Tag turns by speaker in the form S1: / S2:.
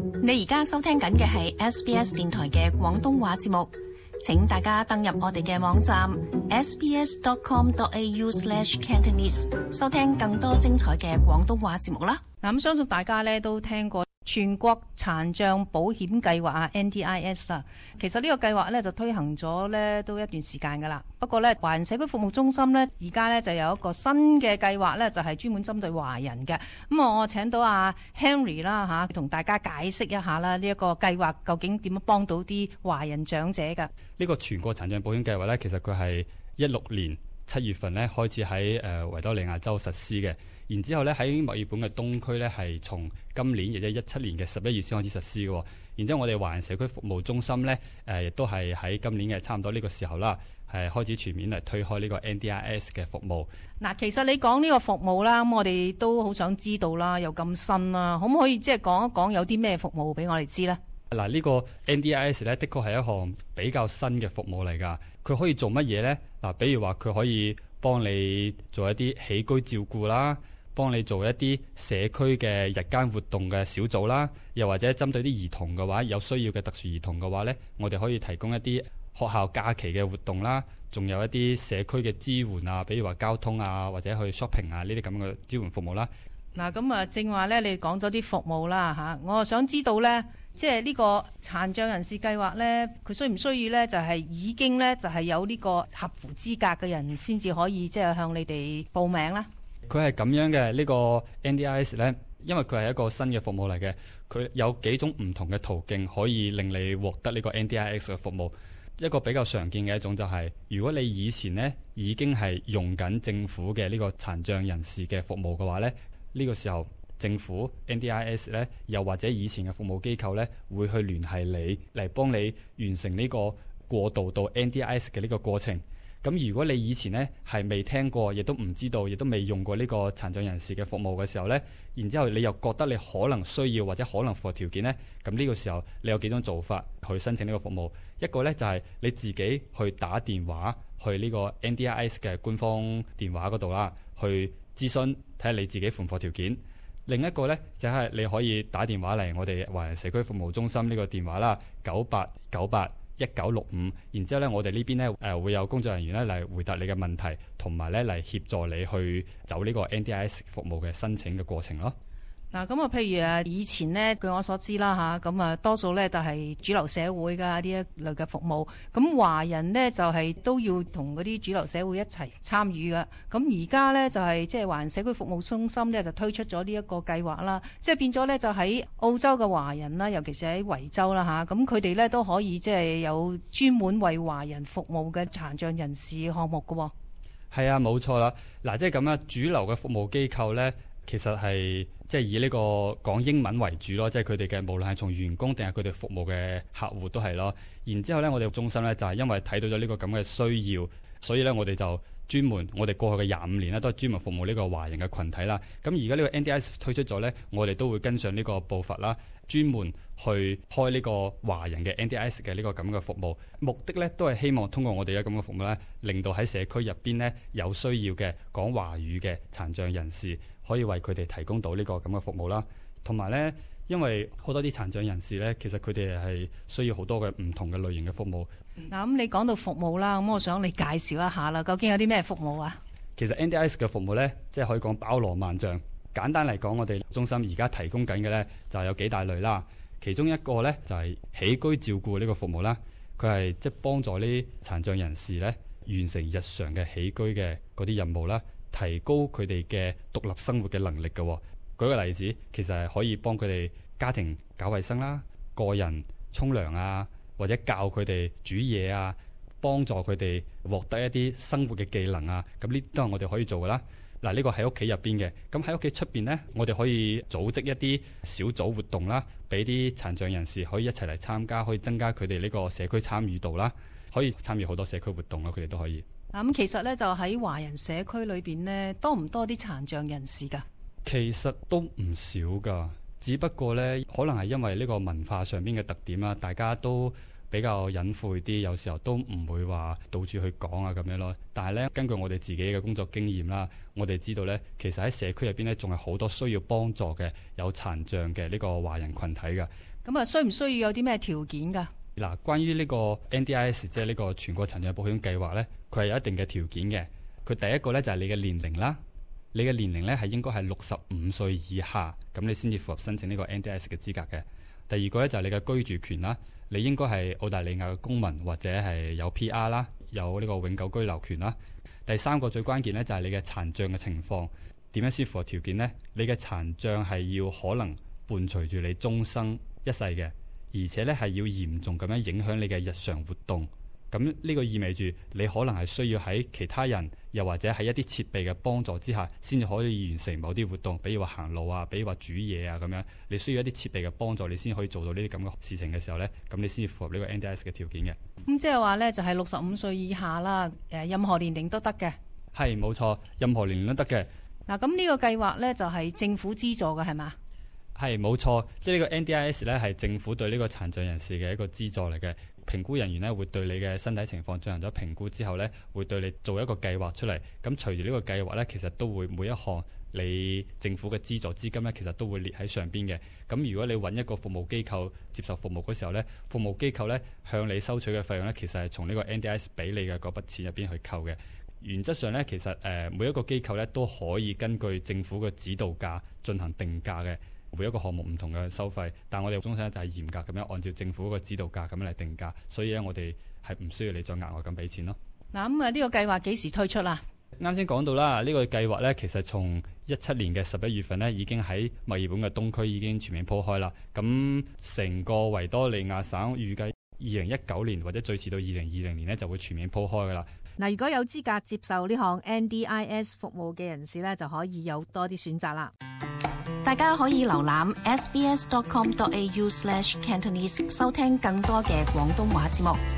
S1: 你而家收聽緊嘅係 SBS 電台嘅廣東話節目，請大家登入我哋嘅網站 sbs.com.au/cantonese 收聽更多精彩嘅廣東話節目啦。
S2: 咁相信大家咧都聽過全國殘障保險計劃啊 NDIS 啊，其實呢個計劃咧就推行咗咧都一段時間噶啦。不過咧華人社區服務中心咧而家咧就有一個新嘅計劃咧，就係專門針對華人嘅。咁我請到阿 Henry 啦嚇，同大家解釋一下啦，呢一個計劃究竟點樣幫到啲華人長者㗎？
S3: 呢個全國殘障保險計劃咧，其實佢係16年7月份咧開始喺維多利亞州實施嘅。然之後咧喺墨爾本嘅東區咧係從今年亦即係17年嘅11月先開始實施嘅。然之後我哋華人社區服務中心咧亦都係喺今年嘅差唔多呢個時候啦，係開始全面嚟推開呢個 NDIS 嘅服務。
S2: 嗱，其實你講呢個服務啦，咁我哋都好想知道啦，又咁新啦，可唔可以即係講一講有啲咩服務俾我哋知呢？
S3: 嗱，呢個 NDIS 咧的確係一項比較新嘅服務嚟㗎。佢可以做乜嘢呢？嗱，比如話佢可以幫你做一啲起居照顧啦，幫你做一啲社區嘅日間活動嘅小組啦，又或者針對啲兒童嘅話，有需要嘅特殊兒童嘅話呢，我哋可以提供一啲學校假期嘅活動啦，仲有一啲社區嘅支援啊，比如話交通啊，或者去 shopping 啊呢啲咁嘅支援服務啦。
S2: 嗱，咁啊正話呢，你講咗啲服務啦嚇，我想知道呢，即係呢個殘障人士計劃呢，佢需唔需要呢？就係已經呢，就係有呢個合乎資格嘅人先至可以即係向你哋報名啦。
S3: 佢係咁樣嘅，呢個 NDIS 呢，因為佢係一個新嘅服務嚟嘅，佢有幾種唔同嘅途徑可以令你獲得呢個 NDIS 嘅服務。一個比較常見嘅一種就係，如果你以前呢已經係用緊政府嘅呢個殘障人士嘅服務嘅話呢，呢個時候政府 NDIS 呢，又或者以前嘅服務機構呢，會去聯繫你嚟幫你完成呢個過渡到 NDIS 嘅呢個過程。咁如果你以前呢係未聽過，亦都唔知道，亦都未用過呢個殘障人士嘅服務嘅時候呢，然之後你又覺得你可能需要或者可能符合條件呢，咁呢個時候你有幾種做法去申請呢個服務。一個呢就係你自己去打電話去呢個 NDIS 嘅官方電話嗰度啦，去諮詢睇下你自己符唔符合條件。另一個呢就係你可以打電話嚟我哋華人社區服務中心呢個電話啦，98981965，然之後呢，我哋呢邊呢會有工作人員呢嚟回答你嘅問題，同埋呢嚟協助你去走呢個 NDIS 服務嘅申請嘅過程咯。
S2: 嗱，咁啊，譬如以前呢，據我所知啦嚇，咁啊多數呢就係主流社會㗎呢一類嘅服務，咁華人呢，就係都要同嗰啲主流社會一齊參與㗎。咁而家呢，就係即係華人社區服務中心呢，就推出咗呢一個計劃啦，即係變咗呢，就喺澳洲嘅華人啦，尤其是喺維州啦嚇，咁佢哋呢都可以即係有專門為華人服務嘅殘障人士項目㗎喎。
S3: 係啊，冇錯啦。嗱，即係咁啦，主流嘅服務機構呢，其實係即係以呢個講英文為主咯，即係佢哋嘅無論係從員工定係佢哋服務嘅客戶都係咯。然之後呢，我哋中心呢，就係因為睇到咗呢個咁嘅需要，所以呢，我哋就專門我哋過去嘅25年呢，都係專門服務呢個華人嘅群體啦。咁而家呢個 NDIS 推出咗呢，我哋都會跟上呢個步伐啦，專門去開呢個華人嘅 NDIS 嘅呢個咁嘅服務。目的呢，都係希望通過我哋嘅咁嘅服務呢，令到喺社區入邊呢，有需要嘅講華語嘅殘障人士，可以為佢哋提供到呢個咁嘅服務啦。同埋呢，因為好多啲殘障人士呢，其實佢哋係需要好多嘅唔同嘅類型嘅服務。
S2: 嗱，咁你講到服務啦，咁我想你介紹一下啦，究竟有啲咩服務啊？
S3: 其實 NDIS 嘅服務呢，即係可以講包羅萬象。簡單嚟講，我哋中心而家提供緊嘅呢，就係有幾大類啦。其中一個呢，就係起居照顧呢個服務啦。佢係即係幫助呢啲殘障人士呢，完成日常嘅起居嘅嗰啲任務啦，提高佢哋嘅獨立生活嘅能力嘅。舉個例子，其實係可以幫佢哋家庭搞衛生啦，個人沖涼啊，或者教佢哋煮嘢啊，幫助佢哋獲得一啲生活嘅技能啊。咁呢都係我哋可以做嘅啦。嗱，呢個喺屋企入邊嘅，咁喺屋企出邊呢，我哋可以組織一啲小組活動啦，俾啲殘障人士可以一齊嚟參加，可以增加佢哋呢個社區參與度啦，可以參與好多社區活動咯，佢哋都可以。
S2: 咁其實呢，就喺華人社區裏邊呢，多唔多啲殘障人士㗎？
S3: 其實都唔少㗎，只不過呢，可能係因為呢個文化上邊嘅特點啦，大家都比較隱晦啲，有時候都唔會話到處去講啊咁樣咯。但係呢，根據我哋自己嘅工作經驗啦，我哋知道呢，其實喺社區入邊呢，仲係好多需要幫助嘅有殘障嘅呢個華人群體㗎。
S2: 咁啊，需唔需要有啲咩條件㗎？
S3: 嗱，關於呢個 NDIS 即係呢個全國殘障保險計劃呢，佢係有一定嘅條件嘅。佢第一個呢，就係你嘅年齡啦，你嘅年齡呢，係應該係65歲以下，咁你先至符合申請呢個 NDIS 嘅資格嘅。第二個呢，就係你嘅居住權啦，你應該係澳大利亞嘅公民或者係有 PR 啦，有呢個永久居留權啦。第三個最關鍵呢，就係你嘅殘障嘅情況，點樣先符合條件呢？你嘅殘障係要可能伴隨住你終生一世嘅，而且呢係要嚴重咁樣影響你嘅日常活動。咁呢個意味住你可能係需要喺其他人又或者喺一啲設備嘅幫助之下，先至可以完成某啲活動，比如話行路啊，比如話煮嘢啊咁樣。你需要一啲設備嘅幫助，你先可以做到呢啲咁嘅事情嘅時候呢，咁你先至符合呢個 NDIS 嘅條件嘅。
S2: 咁即係話呢，就係65歲以下啦，任何年齡都得嘅。
S3: 係冇錯，任何年齡都得嘅。
S2: 嗱，咁呢個計劃呢，就係政府資助嘅係嘛？
S3: 係冇錯，即係呢個 NDIS 呢，係政府對呢個殘障人士嘅一個資助嚟嘅。評估人員呢，會對你嘅身體情況進行咗評估之後呢，會對你做一個計劃出嚟。咁隨住呢個計劃呢，其實都會每一項你政府嘅資助資金呢，其實都會列喺上邊嘅。咁如果你揾一個服務機構接受服務嗰時候呢，服務機構呢向你收取嘅費用呢，其實係從呢個 NDIS 俾你嘅嗰筆錢入邊去扣嘅。原則上呢，其實每一個機構呢都可以根據政府嘅指導價進行定價嘅。每一個項目唔同嘅收費，但我哋中心就係嚴格咁樣按照政府個指導價咁樣嚟定價，所以咧我哋係唔需要你再額外咁俾錢咯。
S2: 嗱，咁呢個計劃幾時推出啦？
S3: 啱先講到啦，呢個計劃呢，其實從17年嘅11月份呢，已經喺墨爾本嘅東區已經全面鋪開啦。咁成個維多利亞省預計2019年或者最遲到2020年呢，就會全面鋪開噶啦。
S4: 嗱，如果有資格接受呢項 NDIS 服務嘅人士呢，就可以有多啲選擇啦。
S1: 大家可以瀏覽 sbs.com.au/Cantonese 收聽更多嘅廣東話節目。